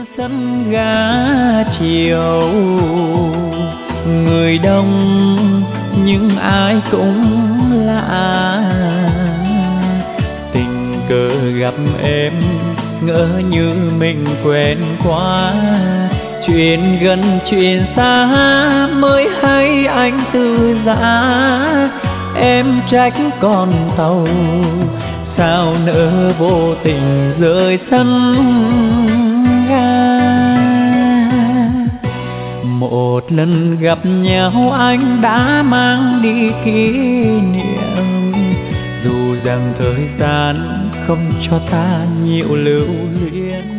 sân ga chiều, người đông nhưng ai cũng lạ. Tình cờ gặp em ngỡ như mình quen quá, chuyện gần chuyện xa mới hay anh từ giã. Em trách con tàu sao nỡ vô tình rời sân ga. Một lần gặp nhau anh đã mang đi kỷ niệm, dù rằng thời gian không cho ta nhiều lưu luyến.